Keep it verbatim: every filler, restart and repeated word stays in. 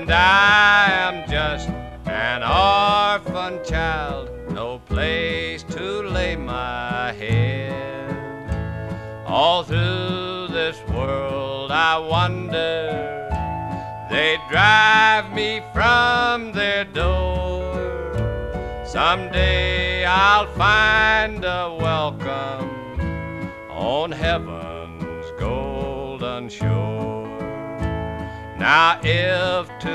and I am just an orphan child, no place to lay my head. All through this world I wander, they drive me from their door. Someday I'll find a welcome on heaven's golden shore. Now if to